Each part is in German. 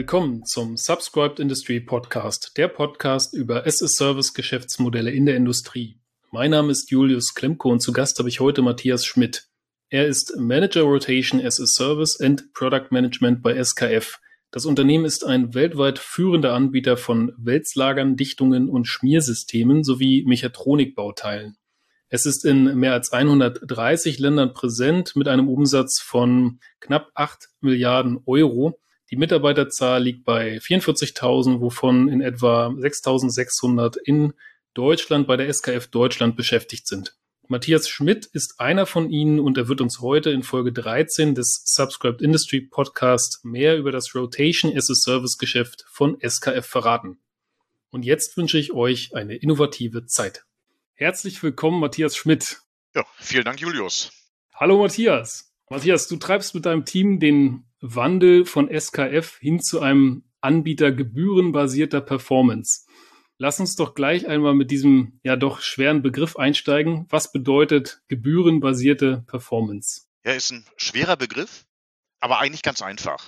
Willkommen zum Subscribed Industry Podcast, der Podcast über as-a-Service-Geschäftsmodelle in der Industrie. Mein Name ist Julius Klemko und zu Gast habe ich heute Matthias Schmidt. Er ist Manager Rotation as-a-Service and Product Management bei SKF. Das Unternehmen ist ein weltweit führender Anbieter von Wälzlagern, Dichtungen und Schmiersystemen sowie Mechatronikbauteilen. Es ist in mehr als 130 Ländern präsent mit einem Umsatz von knapp 8 Milliarden Euro. Die Mitarbeiterzahl liegt bei 44.000, wovon in etwa 6.600 in Deutschland bei der SKF Deutschland beschäftigt sind. Matthias Schmidt ist einer von ihnen und er wird uns heute in Folge 13 des Subscribed Industry Podcast mehr über das Rotation as a Service Geschäft von SKF verraten. Und jetzt wünsche ich euch eine innovative Zeit. Herzlich willkommen, Matthias Schmidt. Ja, vielen Dank, Julius. Hallo, Matthias. Matthias, du treibst mit deinem Team den Wandel von SKF hin zu einem Anbieter gebührenbasierter Performance. Lass uns doch gleich einmal mit diesem ja doch schweren Begriff einsteigen. Was bedeutet gebührenbasierte Performance? Ja, ist ein schwerer Begriff, aber eigentlich ganz einfach.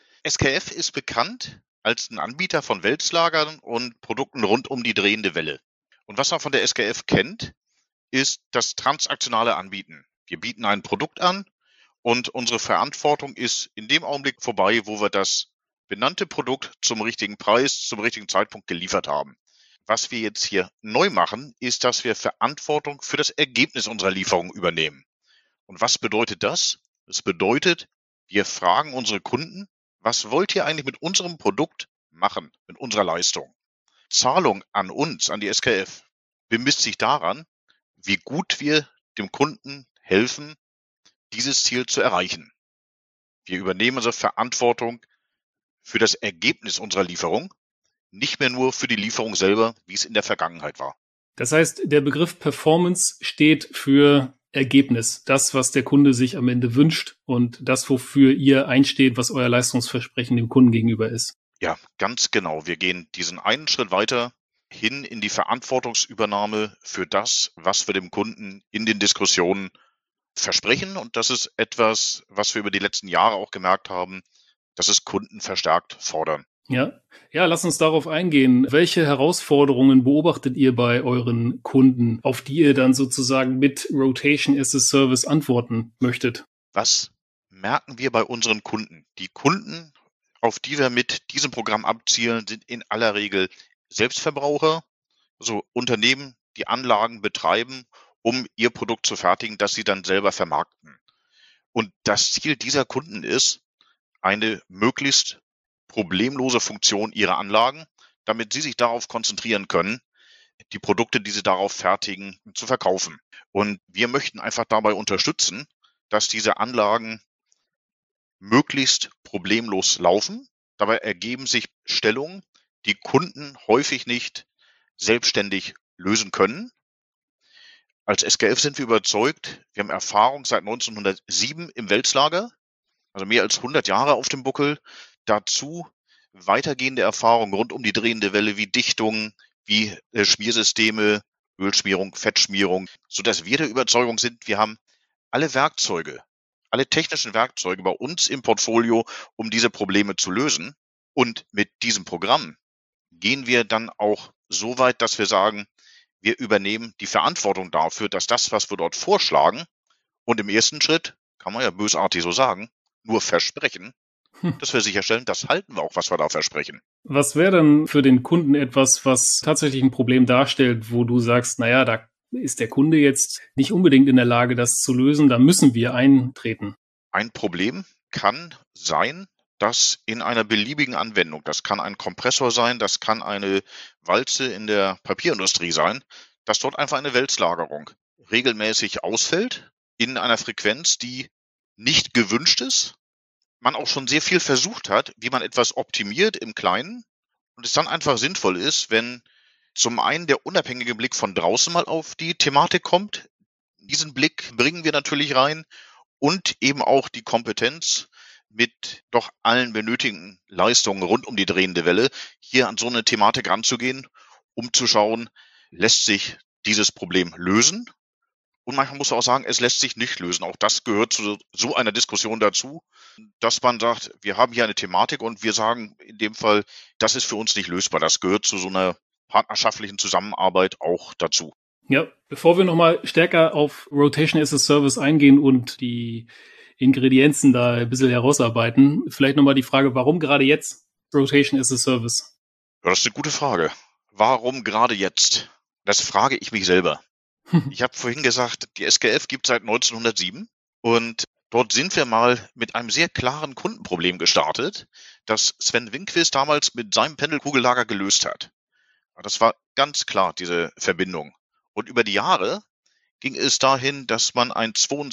SKF ist bekannt als ein Anbieter von Wälzlagern und Produkten rund um die drehende Welle. Und was man von der SKF kennt, ist das transaktionale Anbieten. Wir bieten ein Produkt an und unsere Verantwortung ist in dem Augenblick vorbei, wo wir das benannte Produkt zum richtigen Preis, zum richtigen Zeitpunkt geliefert haben. Was wir jetzt hier neu machen, ist, dass wir Verantwortung für das Ergebnis unserer Lieferung übernehmen. Und was bedeutet das? Das bedeutet, wir fragen unsere Kunden, was wollt ihr eigentlich mit unserem Produkt machen, mit unserer Leistung? Zahlung an uns, an die SKF, bemisst sich daran, wie gut wir dem Kunden helfen, dieses Ziel zu erreichen. Wir übernehmen unsere Verantwortung für das Ergebnis unserer Lieferung, nicht mehr nur für die Lieferung selber, wie es in der Vergangenheit war. Das heißt, der Begriff Performance steht für Ergebnis, das, was der Kunde sich am Ende wünscht und das, wofür ihr einsteht, was euer Leistungsversprechen dem Kunden gegenüber ist. Ja, ganz genau. Wir gehen diesen einen Schritt weiter hin in die Verantwortungsübernahme für das, was wir dem Kunden in den Diskussionen versprechen. Und das ist etwas, was wir über die letzten Jahre auch gemerkt haben, dass es Kunden verstärkt fordern. Ja, lass uns darauf eingehen. Welche Herausforderungen beobachtet ihr bei euren Kunden, auf die ihr dann sozusagen mit Rotation as a Service antworten möchtet? Was merken wir bei unseren Kunden? Die Kunden, auf die wir mit diesem Programm abzielen, sind in aller Regel Selbstverbraucher, also Unternehmen, die Anlagen betreiben, um ihr Produkt zu fertigen, das sie dann selber vermarkten. Und das Ziel dieser Kunden ist, eine möglichst problemlose Funktion ihrer Anlagen, damit sie sich darauf konzentrieren können, die Produkte, die sie darauf fertigen, zu verkaufen. Und wir möchten einfach dabei unterstützen, dass diese Anlagen möglichst problemlos laufen. Dabei ergeben sich Stellungen, die Kunden häufig nicht selbstständig lösen können. Als SKF sind wir überzeugt, wir haben Erfahrung seit 1907 im Wälzlager, also mehr als 100 Jahre auf dem Buckel. Dazu weitergehende Erfahrungen rund um die drehende Welle wie Dichtungen, wie Schmiersysteme, Ölschmierung, Fettschmierung, sodass wir der Überzeugung sind, wir haben alle Werkzeuge, alle technischen Werkzeuge bei uns im Portfolio, um diese Probleme zu lösen. Und mit diesem Programm gehen wir dann auch so weit, dass wir sagen, wir übernehmen die Verantwortung dafür, dass das, was wir dort vorschlagen und im ersten Schritt, kann man ja bösartig so sagen, nur versprechen, dass wir sicherstellen, das halten wir auch, was wir da versprechen. Was wäre dann für den Kunden etwas, was tatsächlich ein Problem darstellt, wo du sagst, naja, da ist der Kunde jetzt nicht unbedingt in der Lage, das zu lösen, da müssen wir eintreten? Ein Problem kann sein, dass in einer beliebigen Anwendung, das kann ein Kompressor sein, das kann eine Walze in der Papierindustrie sein, dass dort einfach eine Wälzlagerung regelmäßig ausfällt in einer Frequenz, die nicht gewünscht ist. Man auch schon sehr viel versucht hat, wie man etwas optimiert im Kleinen und es dann einfach sinnvoll ist, wenn zum einen der unabhängige Blick von draußen mal auf die Thematik kommt. Diesen Blick bringen wir natürlich rein und eben auch die Kompetenz mit doch allen benötigten Leistungen rund um die drehende Welle hier an so eine Thematik ranzugehen, um zu schauen, lässt sich dieses Problem lösen Und manchmal muss man auch sagen, es lässt sich nicht lösen. Auch das gehört zu so einer Diskussion dazu, dass man sagt, wir haben hier eine Thematik und wir sagen in dem Fall, das ist für uns nicht lösbar. Das gehört zu so einer partnerschaftlichen Zusammenarbeit auch dazu. Ja, bevor wir nochmal stärker auf Rotation as a Service eingehen und die Ingredienzen da ein bisschen herausarbeiten, vielleicht nochmal die Frage, warum gerade jetzt Rotation as a Service? Ja, das ist eine gute Frage. Warum gerade jetzt? Das frage ich mich selber. Ich habe vorhin gesagt, die SKF gibt es seit 1907 und dort sind wir mal mit einem sehr klaren Kundenproblem gestartet, das Sven Winquist damals mit seinem Pendelkugellager gelöst hat. Das war ganz klar, diese Verbindung. Und über die Jahre ging es dahin, dass man ein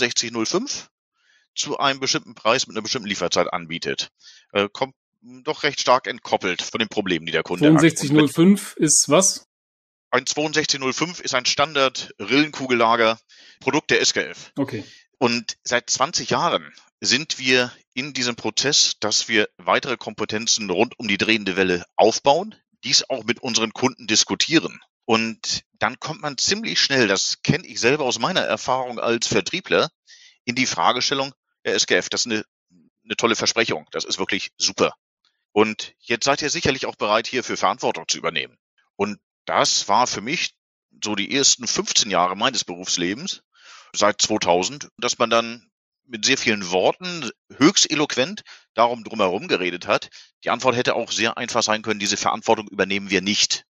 6205 zu einem bestimmten Preis mit einer bestimmten Lieferzeit anbietet. Kommt doch recht stark entkoppelt von den Problemen, die der Kunde hat. 6205 ist was? Ein 6205 ist ein Standard-Rillenkugellager, Produkt der SKF. Okay. Und seit 20 Jahren sind wir in diesem Prozess, dass wir weitere Kompetenzen rund um die drehende Welle aufbauen, dies auch mit unseren Kunden diskutieren. Und dann kommt man ziemlich schnell, das kenne ich selber aus meiner Erfahrung als Vertriebler, in die Fragestellung, der SKF, das ist eine tolle Versprechung, das ist wirklich super. Und jetzt seid ihr sicherlich auch bereit, hierfür Verantwortung zu übernehmen. Und das war für mich so die ersten 15 Jahre meines Berufslebens, seit 2000, dass man dann mit sehr vielen Worten, höchst eloquent, darum drumherum geredet hat. Die Antwort hätte auch sehr einfach sein können, diese Verantwortung übernehmen wir nicht.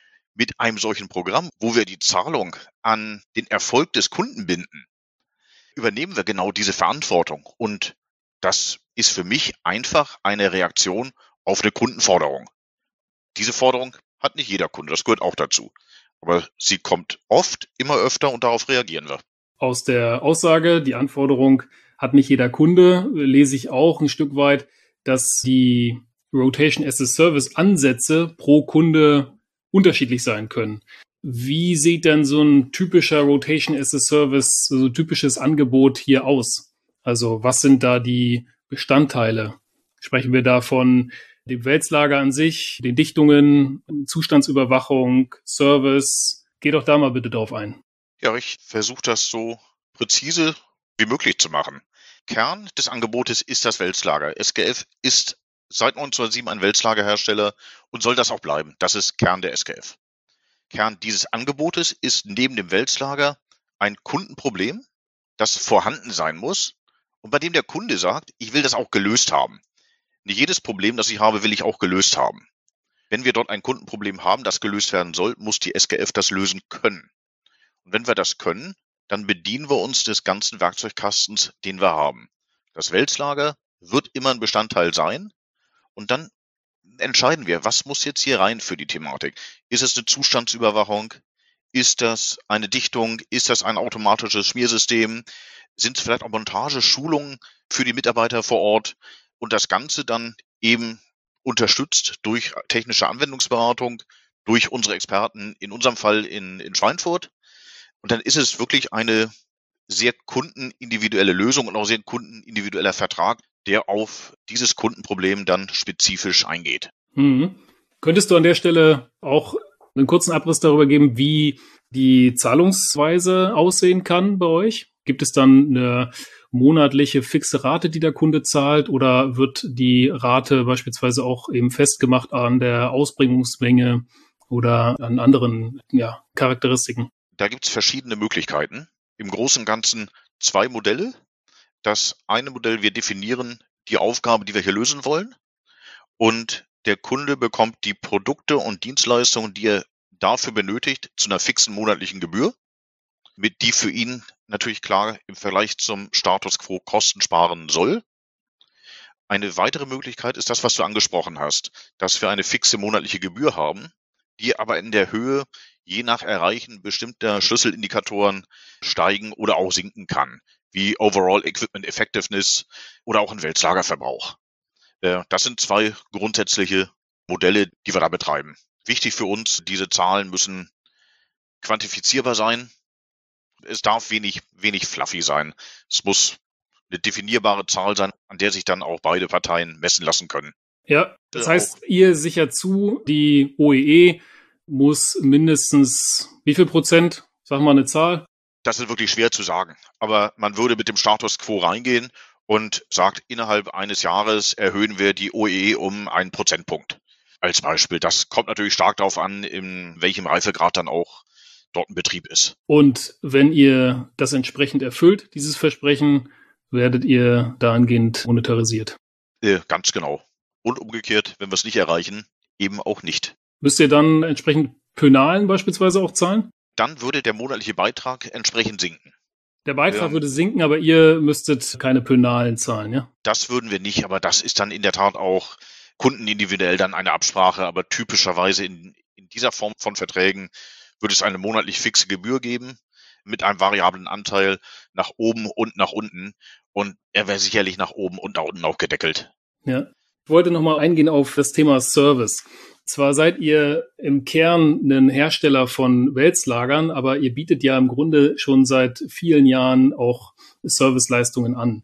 Mit einem solchen Programm, wo wir die Zahlung an den Erfolg des Kunden binden, übernehmen wir genau diese Verantwortung. Und das ist für mich einfach eine Reaktion auf eine Kundenforderung. Diese Forderung hat nicht jeder Kunde, das gehört auch dazu. Aber sie kommt oft, immer öfter und darauf reagieren wir. Aus der Aussage, die Anforderung hat nicht jeder Kunde, lese ich auch ein Stück weit, dass die Rotation as a Service Ansätze pro Kunde unterschiedlich sein können. Wie sieht denn so ein typischer Rotation as a Service, so ein typisches Angebot hier aus? Also was sind da die Bestandteile? Sprechen wir da von dem Wälzlager an sich, den Dichtungen, Zustandsüberwachung, Service? Geh doch da mal bitte drauf ein. Ja, ich versuche das so präzise wie möglich zu machen. Kern des Angebotes ist das Wälzlager. SKF ist seit 1907 ein Wälzlagerhersteller und soll das auch bleiben. Das ist Kern der SKF. Kern dieses Angebotes ist neben dem Wälzlager ein Kundenproblem, das vorhanden sein muss und bei dem der Kunde sagt, ich will das auch gelöst haben. Nicht jedes Problem, das ich habe, will ich auch gelöst haben. Wenn wir dort ein Kundenproblem haben, das gelöst werden soll, muss die SKF das lösen können. Und wenn wir das können, dann bedienen wir uns des ganzen Werkzeugkastens, den wir haben. Das Wälzlager wird immer ein Bestandteil sein und dann entscheiden wir, was muss jetzt hier rein für die Thematik? Ist es eine Zustandsüberwachung? Ist das eine Dichtung? Ist das ein automatisches Schmiersystem? Sind es vielleicht auch Montageschulungen für die Mitarbeiter vor Ort? Und das Ganze dann eben unterstützt durch technische Anwendungsberatung, durch unsere Experten, in unserem Fall in Schweinfurt. Und dann ist es wirklich eine sehr kundenindividuelle Lösung und auch sehr kundenindividueller Vertrag, der auf dieses Kundenproblem dann spezifisch eingeht. Könntest du an der Stelle auch einen kurzen Abriss darüber geben, wie die Zahlungsweise aussehen kann bei euch? Gibt es dann eine monatliche fixe Rate, die der Kunde zahlt, oder wird die Rate beispielsweise auch eben festgemacht an der Ausbringungsmenge oder an anderen Charakteristiken? Da gibt es verschiedene Möglichkeiten. Im Großen und Ganzen 2 Modelle. Das eine Modell, wir definieren die Aufgabe, die wir hier lösen wollen, und der Kunde bekommt die Produkte und Dienstleistungen, die er dafür benötigt, zu einer fixen monatlichen Gebühr, mit die für ihn natürlich klar im Vergleich zum Status quo Kosten sparen soll. Eine weitere Möglichkeit ist das, was du angesprochen hast, dass wir eine fixe monatliche Gebühr haben, die aber in der Höhe je nach Erreichen bestimmter Schlüsselindikatoren steigen oder auch sinken kann, wie Overall Equipment Effectiveness oder auch ein Wälzlagerverbrauch. Das sind 2 grundsätzliche Modelle, die wir da betreiben. Wichtig für uns, diese Zahlen müssen quantifizierbar sein. Es darf wenig fluffy sein. Es muss eine definierbare Zahl sein, an der sich dann auch beide Parteien messen lassen können. Ja, das heißt, ihr sichert zu, die OEE muss mindestens wie viel Prozent, sag mal eine Zahl? Das ist wirklich schwer zu sagen. Aber man würde mit dem Status quo reingehen und sagt, innerhalb eines Jahres erhöhen wir die OEE um 1 Prozentpunkt. Als Beispiel. Das kommt natürlich stark darauf an, in welchem Reifegrad dann auch dort ein Betrieb ist. Und wenn ihr das entsprechend erfüllt, dieses Versprechen, werdet ihr dahingehend monetarisiert. Ganz genau. Und umgekehrt, wenn wir es nicht erreichen, eben auch nicht. Müsst ihr dann entsprechend Pönalen beispielsweise auch zahlen? Dann würde der monatliche Beitrag entsprechend sinken. Der Beitrag würde sinken, aber ihr müsstet keine Pönalen zahlen, ja? Das würden wir nicht, aber das ist dann in der Tat auch kundenindividuell dann eine Absprache. Aber typischerweise in dieser Form von Verträgen würde es eine monatlich fixe Gebühr geben mit einem variablen Anteil nach oben und nach unten. Und er wäre sicherlich nach oben und nach unten auch gedeckelt. Ja. Ich wollte nochmal eingehen auf das Thema Service. Zwar seid ihr im Kern ein Hersteller von Wälzlagern, aber ihr bietet ja im Grunde schon seit vielen Jahren auch Serviceleistungen an.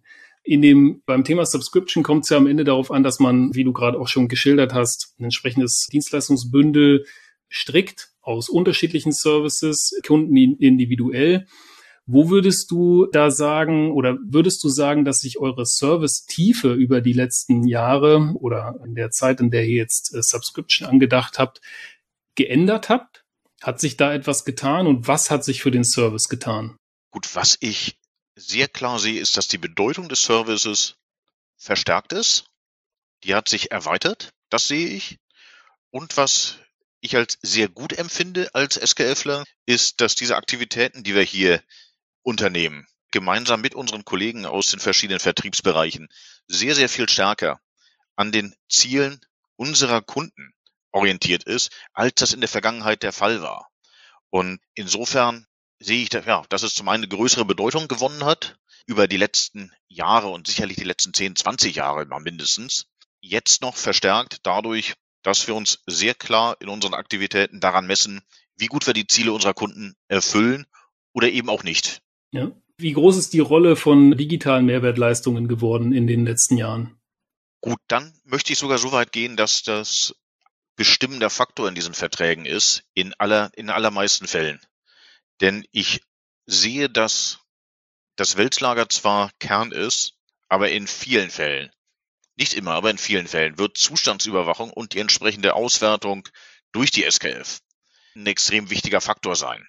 Beim Thema Subscription kommt es ja am Ende darauf an, dass man, wie du gerade auch schon geschildert hast, ein entsprechendes Dienstleistungsbündel strickt aus unterschiedlichen Services, Kunden individuell. Wo würdest du da sagen oder würdest du sagen, dass sich eure Service-Tiefe über die letzten Jahre oder in der Zeit, in der ihr jetzt Subscription angedacht habt, geändert habt? Hat sich da etwas getan und was hat sich für den Service getan? Gut, was ich sehr klar sehe, ist, dass die Bedeutung des Services verstärkt ist. Die hat sich erweitert, das sehe ich. Und was ich als sehr gut empfinde als SKFler, ist, dass diese Aktivitäten, die wir hier unternehmen, gemeinsam mit unseren Kollegen aus den verschiedenen Vertriebsbereichen, sehr, sehr viel stärker an den Zielen unserer Kunden orientiert ist, als das in der Vergangenheit der Fall war. Und insofern sehe ich, dass es zum einen eine größere Bedeutung gewonnen hat über die letzten Jahre und sicherlich die letzten 10, 20 Jahre mal mindestens. Jetzt noch verstärkt dadurch, dass wir uns sehr klar in unseren Aktivitäten daran messen, wie gut wir die Ziele unserer Kunden erfüllen oder eben auch nicht. Ja. Wie groß ist die Rolle von digitalen Mehrwertleistungen geworden in den letzten Jahren? Gut, dann möchte ich sogar so weit gehen, dass das bestimmender Faktor in diesen Verträgen ist, in allermeisten Fällen. Denn ich sehe, dass das Wälzlager zwar Kern ist, aber in vielen Fällen, nicht immer, aber in vielen Fällen, wird Zustandsüberwachung und die entsprechende Auswertung durch die SKF ein extrem wichtiger Faktor sein.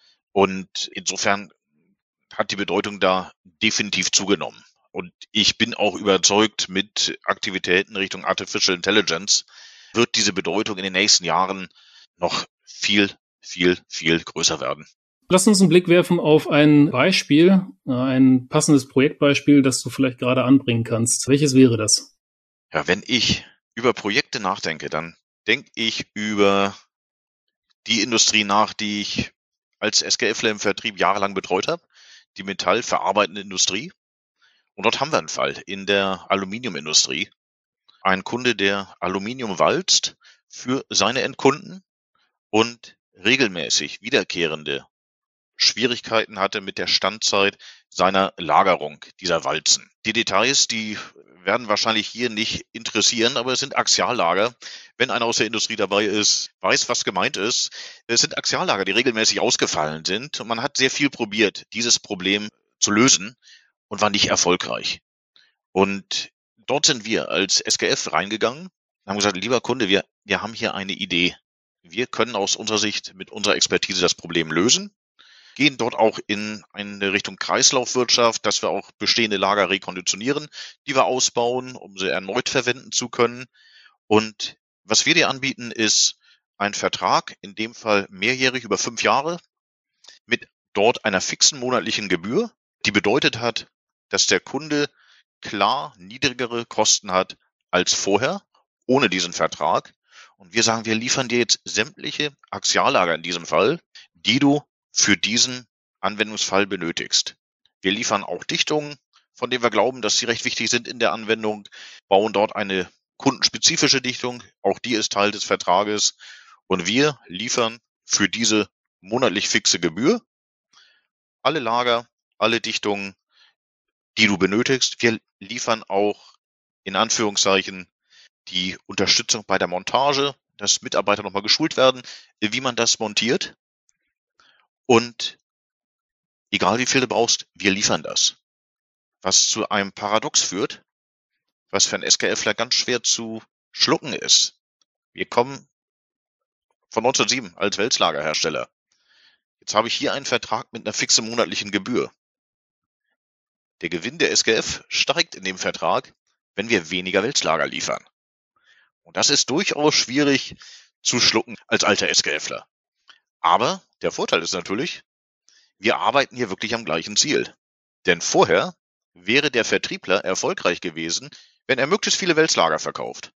Und insofern hat die Bedeutung da definitiv zugenommen. Und ich bin auch überzeugt, mit Aktivitäten Richtung Artificial Intelligence wird diese Bedeutung in den nächsten Jahren noch viel, viel, viel größer werden. Lass uns einen Blick werfen auf ein Beispiel, ein passendes Projektbeispiel, das du vielleicht gerade anbringen kannst. Welches wäre das? Ja, wenn ich über Projekte nachdenke, dann denke ich über die Industrie nach, die ich als SKFler im Vertrieb jahrelang betreut habe, die metallverarbeitende Industrie. Und dort haben wir einen Fall in der Aluminiumindustrie. Ein Kunde, der Aluminium walzt für seine Endkunden und regelmäßig wiederkehrende Schwierigkeiten hatte mit der Standzeit seiner Lagerung dieser Walzen. Die Details, die werden wahrscheinlich hier nicht interessieren, aber es sind Axiallager. Wenn einer aus der Industrie dabei ist, weiß, was gemeint ist. Es sind Axiallager, die regelmäßig ausgefallen sind. Und man hat sehr viel probiert, dieses Problem zu lösen und war nicht erfolgreich. Und dort sind wir als SKF reingegangen und haben gesagt, lieber Kunde, wir haben hier eine Idee. Wir können aus unserer Sicht mit unserer Expertise das Problem lösen, gehen dort auch in eine Richtung Kreislaufwirtschaft, dass wir auch bestehende Lager rekonditionieren, die wir ausbauen, um sie erneut verwenden zu können. Und was wir dir anbieten, ist ein Vertrag, in dem Fall mehrjährig über 5 Jahre, mit dort einer fixen monatlichen Gebühr, die bedeutet hat, dass der Kunde klar niedrigere Kosten hat als vorher, ohne diesen Vertrag. Und wir sagen, wir liefern dir jetzt sämtliche Axiallager in diesem Fall, die du für diesen Anwendungsfall benötigst. Wir liefern auch Dichtungen, von denen wir glauben, dass sie recht wichtig sind in der Anwendung, bauen dort eine kundenspezifische Dichtung, auch die ist Teil des Vertrages. Und wir liefern für diese monatlich fixe Gebühr alle Lager, alle Dichtungen, die du benötigst. Wir liefern auch in Anführungszeichen die Unterstützung bei der Montage, dass Mitarbeiter nochmal geschult werden, wie man das montiert. Und egal wie viel du brauchst, wir liefern das. Was zu einem Paradox führt, was für einen SKFler ganz schwer zu schlucken ist. Wir kommen von 1907 als Wälzlagerhersteller. Jetzt habe ich hier einen Vertrag mit einer fixen monatlichen Gebühr. Der Gewinn der SKF steigt in dem Vertrag, wenn wir weniger Wälzlager liefern. Und das ist durchaus schwierig zu schlucken als alter SKFler. Aber der Vorteil ist natürlich, wir arbeiten hier wirklich am gleichen Ziel. Denn vorher wäre der Vertriebler erfolgreich gewesen, wenn er möglichst viele Wälzlager verkauft.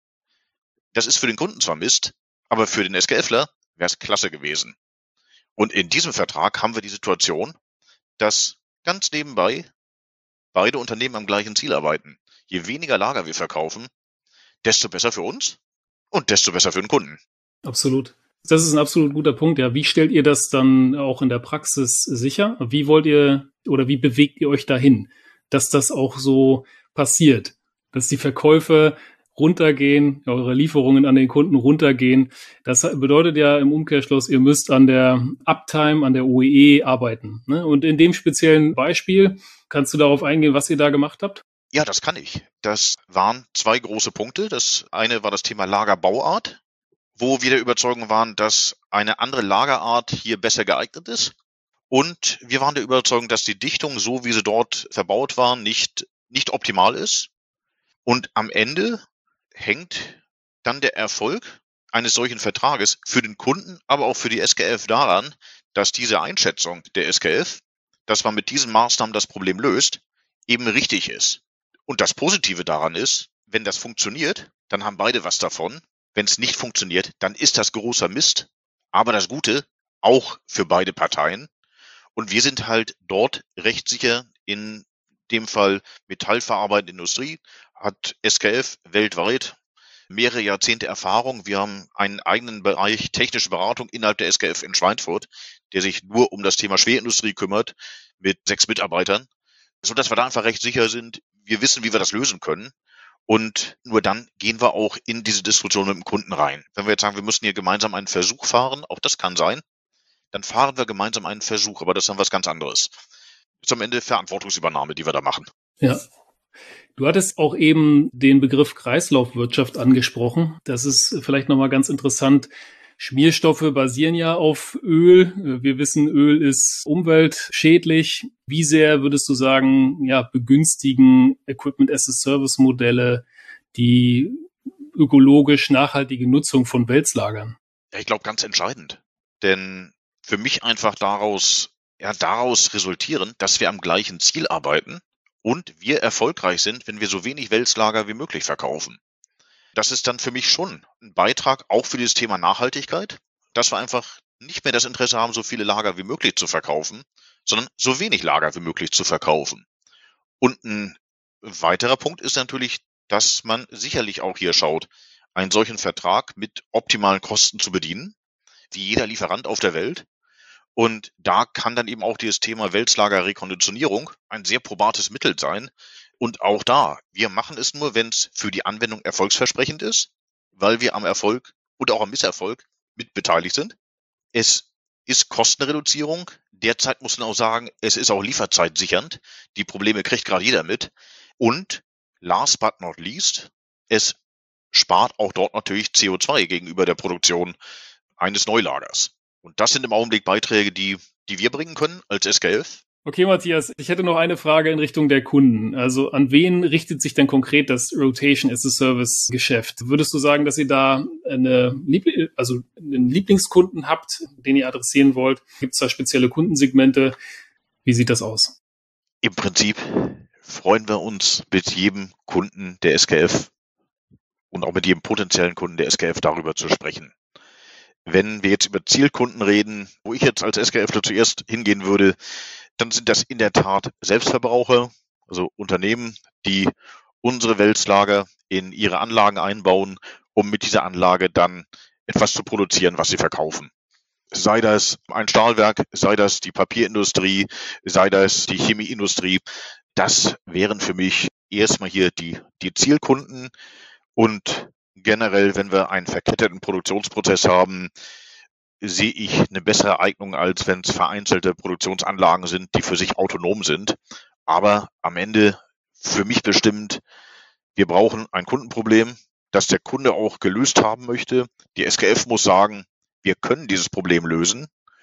Das ist für den Kunden zwar Mist, aber für den SKFler wäre es klasse gewesen. Und in diesem Vertrag haben wir die Situation, dass ganz nebenbei beide Unternehmen am gleichen Ziel arbeiten. Je weniger Lager wir verkaufen, desto besser für uns und desto besser für den Kunden. Absolut. Das ist ein absolut guter Punkt. Ja, wie stellt ihr das dann auch in der Praxis sicher? Wie wollt ihr oder wie bewegt ihr euch dahin, dass das auch so passiert, dass die Verkäufe runtergehen, eure Lieferungen an den Kunden runtergehen? Das bedeutet ja im Umkehrschluss, ihr müsst an der Uptime, an der OEE arbeiten, ne? Und in dem speziellen Beispiel, kannst du darauf eingehen, was ihr da gemacht habt? Ja, das kann ich. Das waren 2 große Punkte. Das eine war das Thema Lagerbauart, wo wir der Überzeugung waren, dass eine andere Lagerart hier besser geeignet ist. Und wir waren der Überzeugung, dass die Dichtung, so wie sie dort verbaut war, nicht optimal ist. Und am Ende hängt dann der Erfolg eines solchen Vertrages für den Kunden, aber auch für die SKF daran, dass diese Einschätzung der SKF, dass man mit diesen Maßnahmen das Problem löst, eben richtig ist. Und das Positive daran ist, wenn das funktioniert, dann haben beide was davon. Wenn es nicht funktioniert, dann ist das großer Mist. Aber das Gute auch für beide Parteien. Und wir sind halt dort recht sicher, in dem Fall metallverarbeitende Industrie, hat SKF weltweit mehrere Jahrzehnte Erfahrung. Wir haben einen eigenen Bereich technische Beratung innerhalb der SKF in Schweinfurt, der sich nur um das Thema Schwerindustrie kümmert, mit 6 Mitarbeitern, sodass wir da einfach recht sicher sind, wir wissen, wie wir das lösen können. Und nur dann gehen wir auch in diese Diskussion mit dem Kunden rein. Wenn wir jetzt sagen, wir müssen hier gemeinsam einen Versuch fahren, auch das kann sein, dann fahren wir gemeinsam einen Versuch, aber das ist dann was ganz anderes. Ist am Ende Verantwortungsübernahme, die wir da machen. Ja. Du hattest auch eben den Begriff Kreislaufwirtschaft angesprochen. Das ist vielleicht nochmal ganz interessant. Schmierstoffe basieren ja auf Öl. Wir wissen, Öl ist umweltschädlich. Wie sehr würdest du sagen, ja, begünstigen Equipment-as-a-Service-Modelle die ökologisch nachhaltige Nutzung von Wälzlagern? Ja, ich glaube, ganz entscheidend. Denn für mich einfach daraus resultieren, dass wir am gleichen Ziel arbeiten und wir erfolgreich sind, wenn wir so wenig Wälzlager wie möglich verkaufen. Das ist dann für mich schon ein Beitrag auch für dieses Thema Nachhaltigkeit, dass wir einfach nicht mehr das Interesse haben, so viele Lager wie möglich zu verkaufen, sondern so wenig Lager wie möglich zu verkaufen. Und ein weiterer Punkt ist natürlich, dass man sicherlich auch hier schaut, einen solchen Vertrag mit optimalen Kosten zu bedienen, wie jeder Lieferant auf der Welt. Und da kann dann eben auch dieses Thema Wälzlagerrekonditionierung ein sehr probates Mittel sein. Und auch da, wir machen es nur, wenn es für die Anwendung erfolgsversprechend ist, weil wir am Erfolg und auch am Misserfolg mitbeteiligt sind. Es ist Kostenreduzierung. Derzeit muss man auch sagen, es ist auch lieferzeitsichernd. Die Probleme kriegt gerade jeder mit. Und last but not least, es spart auch dort natürlich CO2 gegenüber der Produktion eines Neulagers. Und das sind im Augenblick Beiträge, die wir bringen können als SKF. Okay, Matthias, ich hätte noch eine Frage in Richtung der Kunden. Also an wen richtet sich denn konkret das Rotation-as-a-Service-Geschäft? Würdest du sagen, dass ihr da einen Lieblingskunden habt, den ihr adressieren wollt? Gibt es da spezielle Kundensegmente? Wie sieht das aus? Im Prinzip freuen wir uns mit jedem Kunden der SKF und auch mit jedem potenziellen Kunden der SKF darüber zu sprechen. Wenn wir jetzt über Zielkunden reden, wo ich jetzt als SKFler zuerst hingehen würde, dann sind das in der Tat Selbstverbraucher, also Unternehmen, die unsere Wälzlager in ihre Anlagen einbauen, um mit dieser Anlage dann etwas zu produzieren, was sie verkaufen. Sei das ein Stahlwerk, sei das die Papierindustrie, sei das die Chemieindustrie. Das wären für mich erstmal hier die Zielkunden. Und generell, wenn wir einen verketteten Produktionsprozess haben, sehe ich eine bessere Eignung, als wenn es vereinzelte Produktionsanlagen sind, die für sich autonom sind. Aber am Ende für mich bestimmt, wir brauchen ein Kundenproblem, das der Kunde auch gelöst haben möchte. Die SKF muss sagen, wir können dieses Problem lösen.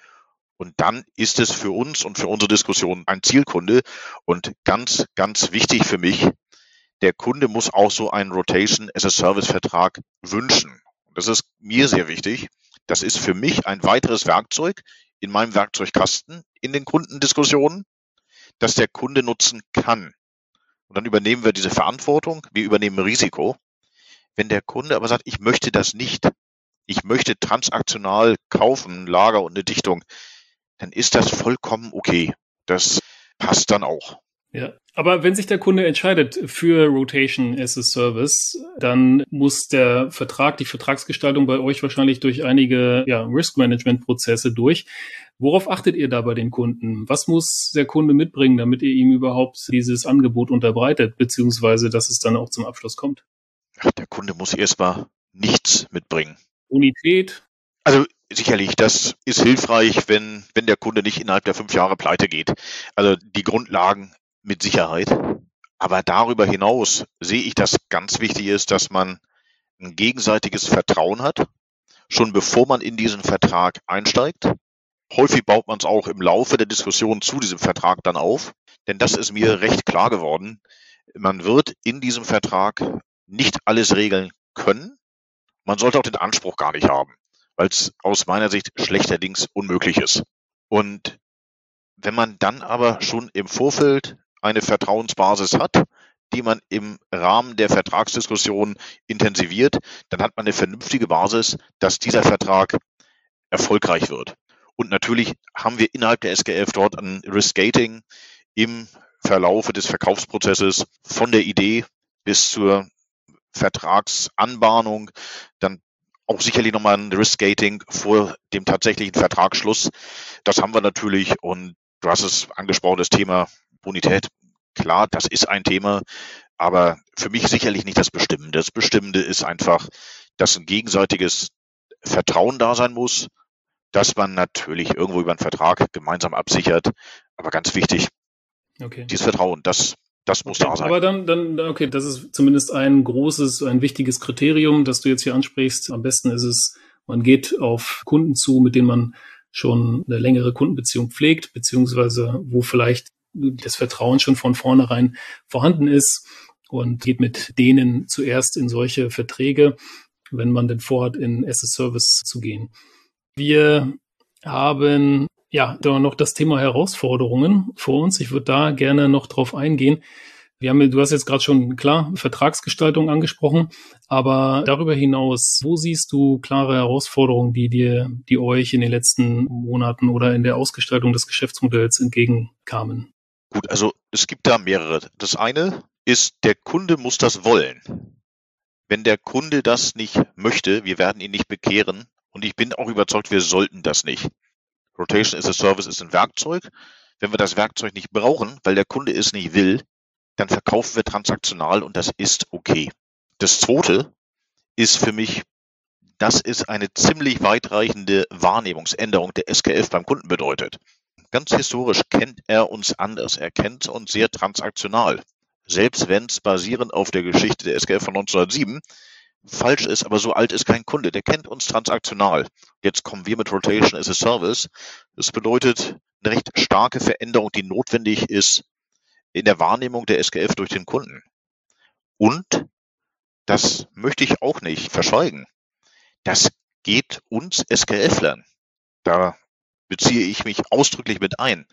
Und dann ist es für uns und für unsere Diskussion ein Zielkunde. Und ganz, ganz wichtig für mich, der Kunde muss auch so einen Rotation-as-a-Service-Vertrag wünschen. Das ist mir sehr wichtig. Das ist für mich ein weiteres Werkzeug in meinem Werkzeugkasten in den Kundendiskussionen, das der Kunde nutzen kann. Und dann übernehmen wir diese Verantwortung, wir übernehmen Risiko. Wenn der Kunde aber sagt, ich möchte das nicht, ich möchte transaktional kaufen, Lager und eine Dichtung, dann ist das vollkommen okay. Das passt dann auch. Ja, aber wenn sich der Kunde entscheidet für Rotation as a Service, dann muss der Vertrag, die Vertragsgestaltung bei euch wahrscheinlich durch einige Risk-Management-Prozesse durch. Worauf achtet ihr da bei den Kunden? Was muss der Kunde mitbringen, damit ihr ihm überhaupt dieses Angebot unterbreitet, beziehungsweise dass es dann auch zum Abschluss kommt? Der Kunde muss erstmal nichts mitbringen. Bonität? Also sicherlich, das ist hilfreich, wenn der Kunde nicht innerhalb der 5 Jahre pleite geht. Also die Grundlagen mit Sicherheit. Aber darüber hinaus sehe ich, dass ganz wichtig ist, dass man ein gegenseitiges Vertrauen hat, schon bevor man in diesen Vertrag einsteigt. Häufig baut man es auch im Laufe der Diskussion zu diesem Vertrag dann auf, denn das ist mir recht klar geworden. Man wird in diesem Vertrag nicht alles regeln können. Man sollte auch den Anspruch gar nicht haben, weil es aus meiner Sicht schlechterdings unmöglich ist. Und wenn man dann aber schon im Vorfeld eine Vertrauensbasis hat, die man im Rahmen der Vertragsdiskussion intensiviert, dann hat man eine vernünftige Basis, dass dieser Vertrag erfolgreich wird. Und natürlich haben wir innerhalb der SKF dort ein Risk-Gating im Verlaufe des Verkaufsprozesses von der Idee bis zur Vertragsanbahnung, dann auch sicherlich nochmal ein Risk-Gating vor dem tatsächlichen Vertragsschluss. Das haben wir natürlich, und du hast es angesprochen, das Thema Bonität. Klar, das ist ein Thema, aber für mich sicherlich nicht das Bestimmende. Das Bestimmende ist einfach, dass ein gegenseitiges Vertrauen da sein muss, dass man natürlich irgendwo über einen Vertrag gemeinsam absichert. Aber ganz wichtig, dieses Vertrauen, das muss da sein. Aber dann, okay, das ist zumindest ein wichtiges Kriterium, das du jetzt hier ansprichst. Am besten ist es, man geht auf Kunden zu, mit denen man schon eine längere Kundenbeziehung pflegt, beziehungsweise wo vielleicht das Vertrauen schon von vornherein vorhanden ist und geht mit denen zuerst in solche Verträge, wenn man denn vorhat, in as a Service zu gehen. Wir haben da noch das Thema Herausforderungen vor uns. Ich würde da gerne noch drauf eingehen. Du hast jetzt gerade schon klar Vertragsgestaltung angesprochen, aber darüber hinaus, wo siehst du klare Herausforderungen, die euch in den letzten Monaten oder in der Ausgestaltung des Geschäftsmodells entgegenkamen? Gut, also es gibt da mehrere. Das eine ist, der Kunde muss das wollen. Wenn der Kunde das nicht möchte, wir werden ihn nicht bekehren, und ich bin auch überzeugt, wir sollten das nicht. Rotation as a Service ist ein Werkzeug. Wenn wir das Werkzeug nicht brauchen, weil der Kunde es nicht will, dann verkaufen wir transaktional, und das ist okay. Das zweite ist für mich, das ist eine ziemlich weitreichende Wahrnehmungsänderung der SKF beim Kunden bedeutet. Ganz historisch kennt er uns anders. Er kennt uns sehr transaktional. Selbst wenn es basierend auf der Geschichte der SKF von 1907 falsch ist, aber so alt ist kein Kunde. Der kennt uns transaktional. Jetzt kommen wir mit Rotation as a Service. Das bedeutet eine recht starke Veränderung, die notwendig ist in der Wahrnehmung der SKF durch den Kunden. Und, das möchte ich auch nicht verschweigen, das geht uns SKFlern, da beziehe ich mich ausdrücklich mit ein,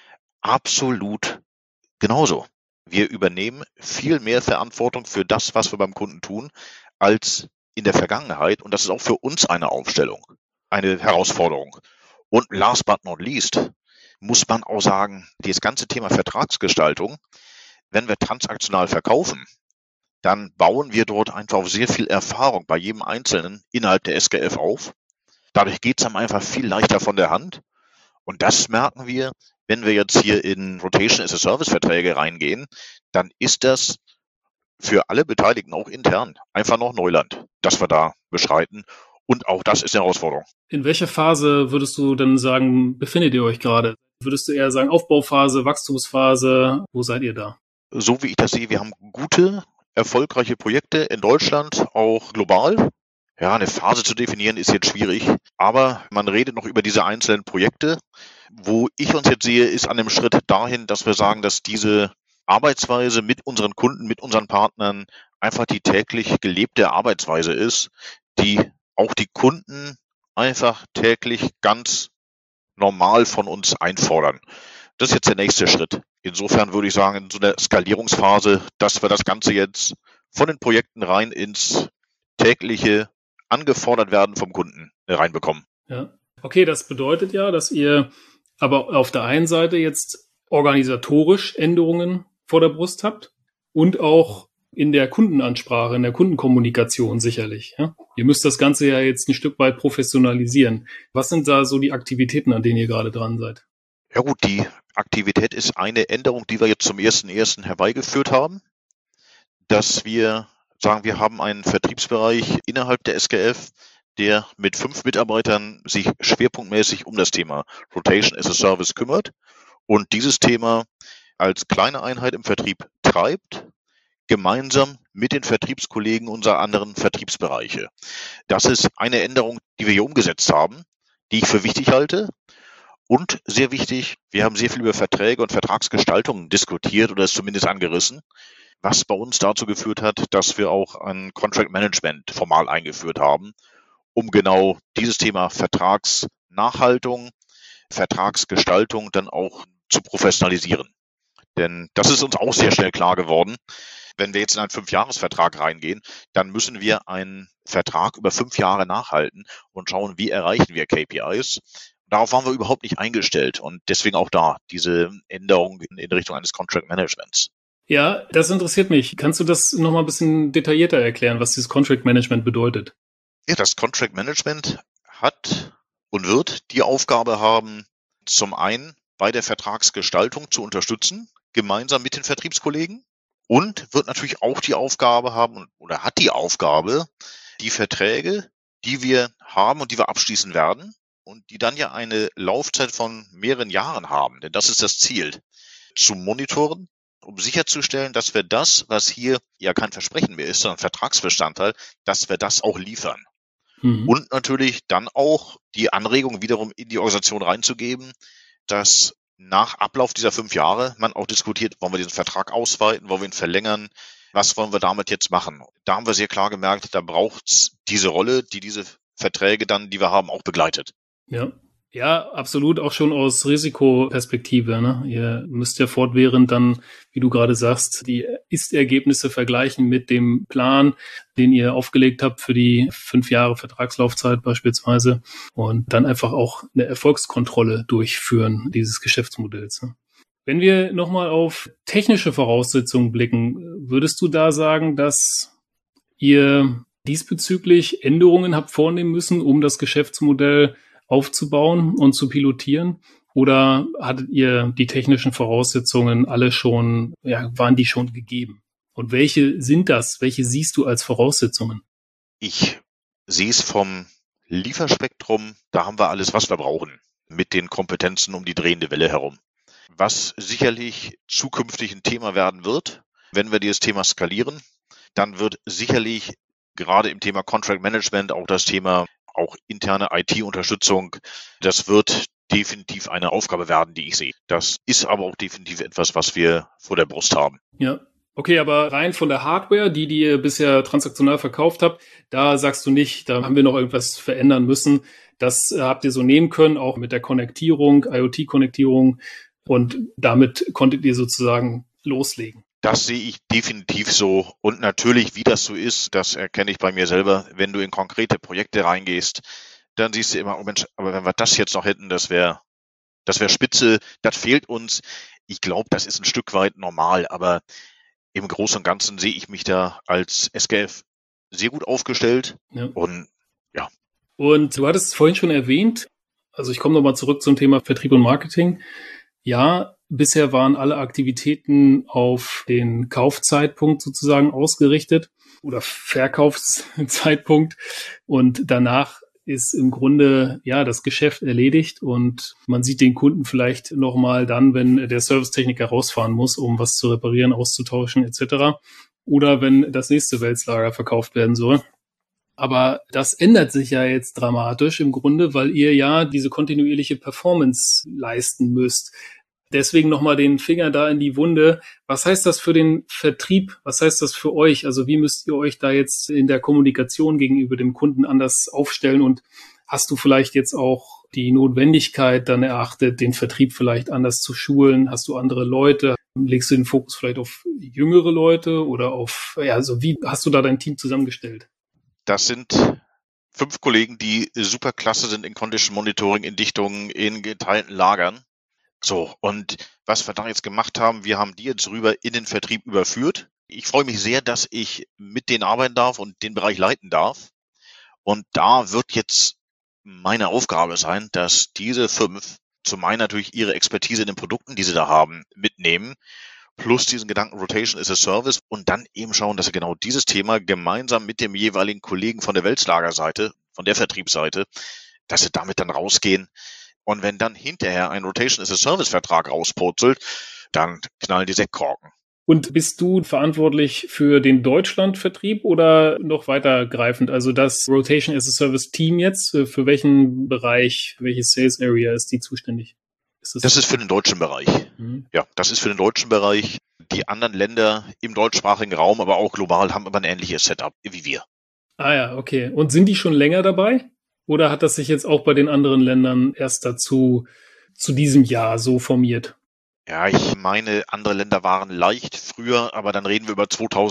absolut genauso. Wir übernehmen viel mehr Verantwortung für das, was wir beim Kunden tun, als in der Vergangenheit. Und das ist auch für uns eine Aufstellung, eine Herausforderung. Und last but not least muss man auch sagen, das ganze Thema Vertragsgestaltung, wenn wir transaktional verkaufen, dann bauen wir dort einfach auf sehr viel Erfahrung bei jedem Einzelnen innerhalb der SKF auf. Dadurch geht es einem einfach viel leichter von der Hand. Und das merken wir, wenn wir jetzt hier in Rotation as a Service Verträge reingehen, dann ist das für alle Beteiligten auch intern einfach noch Neuland, das wir da beschreiten. Und auch das ist eine Herausforderung. In welcher Phase würdest du denn sagen, befindet ihr euch gerade? Würdest du eher sagen Aufbauphase, Wachstumsphase? Wo seid ihr da? So wie ich das sehe, wir haben gute, erfolgreiche Projekte in Deutschland, auch global. Ja, eine Phase zu definieren ist jetzt schwierig, aber man redet noch über diese einzelnen Projekte. Wo ich uns jetzt sehe, ist an dem Schritt dahin, dass wir sagen, dass diese Arbeitsweise mit unseren Kunden, mit unseren Partnern einfach die täglich gelebte Arbeitsweise ist, die auch die Kunden einfach täglich ganz normal von uns einfordern. Das ist jetzt der nächste Schritt. Insofern würde ich sagen, in so einer Skalierungsphase, dass wir das Ganze jetzt von den Projekten rein ins tägliche angefordert werden vom Kunden reinbekommen. Ja. Okay, das bedeutet ja, dass ihr aber auf der einen Seite jetzt organisatorisch Änderungen vor der Brust habt und auch in der Kundenansprache, in der Kundenkommunikation sicherlich. Ja? Ihr müsst das Ganze ja jetzt ein Stück weit professionalisieren. Was sind da so die Aktivitäten, an denen ihr gerade dran seid? Ja gut, die Aktivität ist eine Änderung, die wir jetzt zum 1.1. herbeigeführt haben, dass wir sagen, wir haben einen Vertriebsbereich innerhalb der SGF, der mit 5 Mitarbeitern sich schwerpunktmäßig um das Thema Rotation as a Service kümmert und dieses Thema als kleine Einheit im Vertrieb treibt, gemeinsam mit den Vertriebskollegen unserer anderen Vertriebsbereiche. Das ist eine Änderung, die wir hier umgesetzt haben, die ich für wichtig halte. Und sehr wichtig, wir haben sehr viel über Verträge und Vertragsgestaltung diskutiert oder es zumindest angerissen, was bei uns dazu geführt hat, dass wir auch ein Contract Management formal eingeführt haben, um genau dieses Thema Vertragsnachhaltung, Vertragsgestaltung dann auch zu professionalisieren. Denn das ist uns auch sehr schnell klar geworden. Wenn wir jetzt in einen 5-Jahres-Vertrag reingehen, dann müssen wir einen Vertrag über 5 Jahre nachhalten und schauen, wie erreichen wir KPIs. Darauf waren wir überhaupt nicht eingestellt und deswegen auch da diese Änderung in Richtung eines Contract Managements. Ja, das interessiert mich. Kannst du das nochmal ein bisschen detaillierter erklären, was dieses Contract Management bedeutet? Ja, das Contract Management hat und wird die Aufgabe haben, zum einen bei der Vertragsgestaltung zu unterstützen, gemeinsam mit den Vertriebskollegen, und wird natürlich auch die Aufgabe haben oder hat die Aufgabe, die Verträge, die wir haben und die wir abschließen werden und die dann ja eine Laufzeit von mehreren Jahren haben, denn das ist das Ziel, zu monitoren, um sicherzustellen, dass wir das, was hier ja kein Versprechen mehr ist, sondern Vertragsbestandteil, dass wir das auch liefern. Und natürlich dann auch die Anregung wiederum in die Organisation reinzugeben, dass nach Ablauf dieser 5 Jahre man auch diskutiert, wollen wir diesen Vertrag ausweiten, wollen wir ihn verlängern, was wollen wir damit jetzt machen? Da haben wir sehr klar gemerkt, da braucht's diese Rolle, die diese Verträge dann, die wir haben, auch begleitet. Ja. Ja, absolut, auch schon aus Risikoperspektive. Ne? Ihr müsst ja fortwährend dann, wie du gerade sagst, die Ist-Ergebnisse vergleichen mit dem Plan, den ihr aufgelegt habt für die 5 Jahre Vertragslaufzeit beispielsweise und dann einfach auch eine Erfolgskontrolle durchführen dieses Geschäftsmodells. Ne? Wenn wir nochmal auf technische Voraussetzungen blicken, würdest du da sagen, dass ihr diesbezüglich Änderungen habt vornehmen müssen, um das Geschäftsmodell aufzubauen und zu pilotieren? Oder hattet ihr die technischen Voraussetzungen alle schon, waren die schon gegeben? Und welche sind das? Welche siehst du als Voraussetzungen? Ich sehe es vom Lieferspektrum, da haben wir alles, was wir brauchen, mit den Kompetenzen um die drehende Welle herum. Was sicherlich zukünftig ein Thema werden wird, wenn wir dieses Thema skalieren, dann wird sicherlich gerade im Thema Contract Management auch das Thema auch interne IT-Unterstützung, das wird definitiv eine Aufgabe werden, die ich sehe. Das ist aber auch definitiv etwas, was wir vor der Brust haben. Ja, okay, aber rein von der Hardware, die ihr bisher transaktional verkauft habt, da sagst du nicht, da haben wir noch irgendwas verändern müssen. Das habt ihr so nehmen können, auch mit der Konnektierung, IoT-Konnektierung, und damit konntet ihr sozusagen loslegen. Das sehe ich definitiv so. Und natürlich, wie das so ist, das erkenne ich bei mir selber. Wenn du in konkrete Projekte reingehst, dann siehst du immer, oh Mensch, aber wenn wir das jetzt noch hätten, das wäre spitze, das fehlt uns. Ich glaube, das ist ein Stück weit normal, aber im Großen und Ganzen sehe ich mich da als SGF sehr gut aufgestellt. Ja. Und ja. Und du hattest es vorhin schon erwähnt, also ich komme nochmal zurück zum Thema Vertrieb und Marketing. Ja, bisher waren alle Aktivitäten auf den Kaufzeitpunkt sozusagen ausgerichtet. oder Verkaufszeitpunkt und danach ist im Grunde das Geschäft erledigt und man sieht den Kunden vielleicht nochmal dann, wenn der Servicetechniker rausfahren muss, um was zu reparieren, auszutauschen etc. Oder wenn das nächste Wälzlager verkauft werden soll. Aber das ändert sich ja jetzt dramatisch im Grunde, weil ihr ja diese kontinuierliche Performance leisten müsst. Deswegen nochmal den Finger da in die Wunde. Was heißt das für den Vertrieb? Was heißt das für euch? Also wie müsst ihr euch da jetzt in der Kommunikation gegenüber dem Kunden anders aufstellen? Und hast du vielleicht jetzt auch die Notwendigkeit dann erachtet, den Vertrieb vielleicht anders zu schulen? Hast du andere Leute? Legst du den Fokus vielleicht auf jüngere Leute oder auf, also wie hast du da dein Team zusammengestellt? Das sind 5 Kollegen, die super klasse sind in Condition Monitoring, in Dichtungen, in geteilten Lagern. So, und was wir da jetzt gemacht haben, wir haben die jetzt rüber in den Vertrieb überführt. Ich freue mich sehr, dass ich mit denen arbeiten darf und den Bereich leiten darf. Und da wird jetzt meine Aufgabe sein, dass diese 5 zum einen natürlich ihre Expertise in den Produkten, die sie da haben, mitnehmen, plus diesen Gedanken Rotation as a Service und dann eben schauen, dass sie genau dieses Thema gemeinsam mit dem jeweiligen Kollegen von der Wälzlagerseite, von der Vertriebsseite, dass sie damit dann rausgehen. Und wenn dann hinterher ein Rotation as a Service Vertrag rauspurzelt, dann knallen die Sektkorken. Und bist du verantwortlich für den Deutschlandvertrieb oder noch weitergreifend? Also das Rotation as a Service Team jetzt, für welchen Bereich, welche Sales Area ist die zuständig? Das ist für den deutschen Bereich. Ja, das ist für den deutschen Bereich. Die anderen Länder im deutschsprachigen Raum, aber auch global, haben aber ein ähnliches Setup wie wir. Ah ja, okay. Und sind die schon länger dabei? Oder hat das sich jetzt auch bei den anderen Ländern erst zu diesem Jahr so formiert? Ja, ich meine, andere Länder waren leicht früher, aber dann reden wir über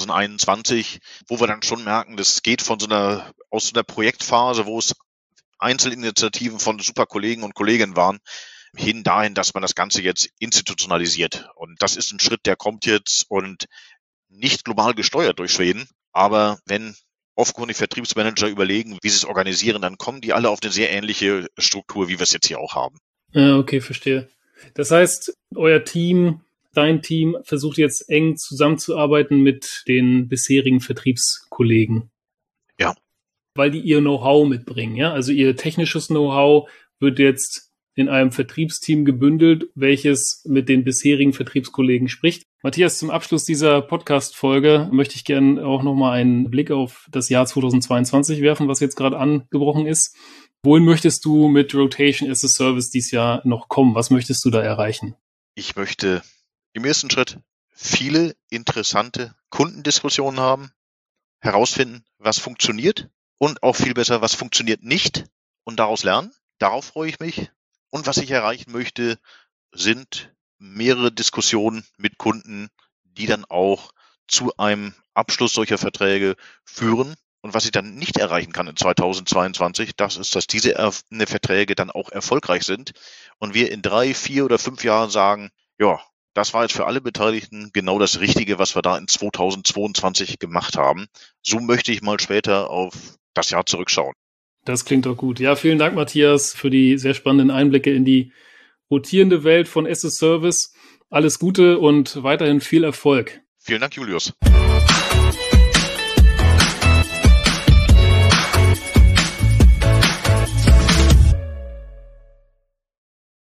2021, wo wir dann schon merken, das geht aus so einer Projektphase, wo es Einzelinitiativen von super Kollegen und Kolleginnen waren, hin dahin, dass man das Ganze jetzt institutionalisiert. Und das ist ein Schritt, der kommt jetzt und nicht global gesteuert durch Schweden. Aber wenn offenkundig Vertriebsmanager überlegen, wie sie es organisieren, dann kommen die alle auf eine sehr ähnliche Struktur, wie wir es jetzt hier auch haben. Ja, okay, verstehe. Das heißt, euer Team, dein Team versucht jetzt eng zusammenzuarbeiten mit den bisherigen Vertriebskollegen. Ja. Weil die ihr Know-how mitbringen, ja? Also ihr technisches Know-how wird jetzt in einem Vertriebsteam gebündelt, welches mit den bisherigen Vertriebskollegen spricht. Matthias, zum Abschluss dieser Podcast-Folge möchte ich gerne auch nochmal einen Blick auf das Jahr 2022 werfen, was jetzt gerade angebrochen ist. Wohin möchtest du mit Rotation as a Service dieses Jahr noch kommen? Was möchtest du da erreichen? Ich möchte im ersten Schritt viele interessante Kundendiskussionen haben, herausfinden, was funktioniert und auch viel besser, was funktioniert nicht und daraus lernen. Darauf freue ich mich. Und was ich erreichen möchte, sind mehrere Diskussionen mit Kunden, die dann auch zu einem Abschluss solcher Verträge führen. Und was ich dann nicht erreichen kann in 2022, das ist, dass diese Verträge dann auch erfolgreich sind und wir in 3, 4 oder 5 Jahren sagen, ja, das war jetzt für alle Beteiligten genau das Richtige, was wir da in 2022 gemacht haben. So möchte ich mal später auf das Jahr zurückschauen. Das klingt doch gut. Ja, vielen Dank, Matthias, für die sehr spannenden Einblicke in die rotierende Welt von as a Service. Alles Gute und weiterhin viel Erfolg. Vielen Dank, Julius.